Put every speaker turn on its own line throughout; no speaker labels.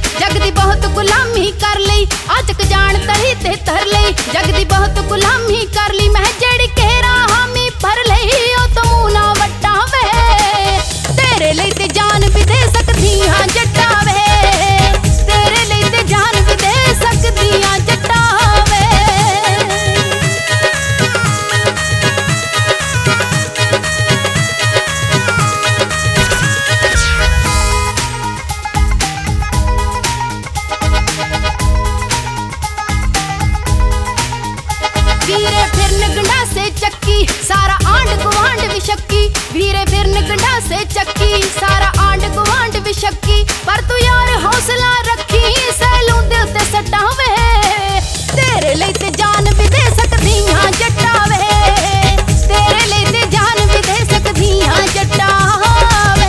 जग दी बहुत गुलामी कर ली, अचक जान तली ते तर ली। जग दी बहुत गुलामी कर ली, मैं जेड़ी केरा हामी भर लई। ओ तो मुंह ना वट्टा वे, तेरे लिए ते जान भी दे सकदी हां जट्टा वे। तेरे लिए ते जान भी दे सकदी हां जट्टा वे। वीरे फिरन गंडा से चक्की, सारा आंड गुआंड भी शक्की। वीरे फिरन गंडा से चक्की, सारा आंड गुआंड भी शक्की। पर तू यार हौसला रखी, सैलू दिल ते सट्टा वे। तेरे लिए ते जान भी दे सकदी हां जट्टा वे। तेरे लिए ते जान भी दे सकदी हां जट्टा वे।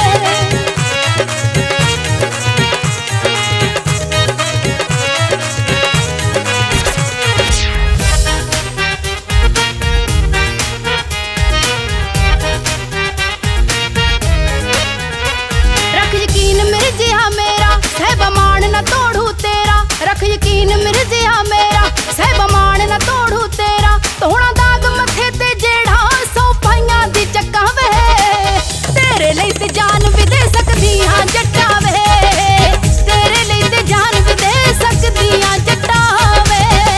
रख यकीन मिर्जिया मेरा, सहब मान ना तोड़ू तेरा। तोड़ा दाग मथे ते जेड़ा, सौ भाइयां दी चक्का वे। तेरे लिए ते जान भी दे सकदी हां जट्टा वे। तेरे लिए ते जान भी दे सकदी हां जट्टा वे।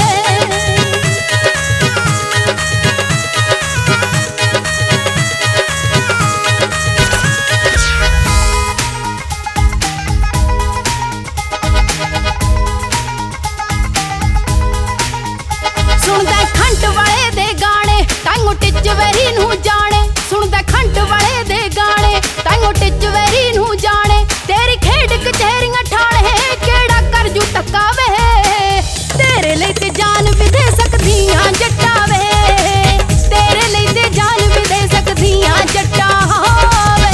सुनदा खंड वाले दे गाने, ताइयों टिच वेरी नू जाने। सुनदा खंड वाले दे गाने, ताइयों टिच वेरी नू जाने। तेरी खेड कचहरियां ठाणे, केड़ा कर जू टक्का वे। तेरे लिए ते जान भी दे सकदी हां जट्टा वे। तेरे लिए ते जान भी दे सकदी हां जट्टा वे।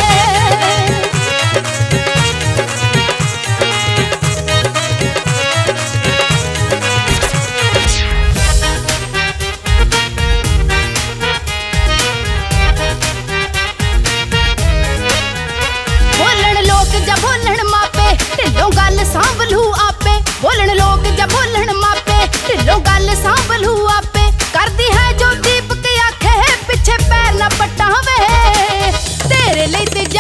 बोलन मापे, ढिलों गल सांभलू आपे। बोलन लोग जा बोलन मापे, ढिलों गल सांभलू आपे। करदी है जो दीपक आखे, पिछे पैर ना पट्टा वे। तेरे लिए ते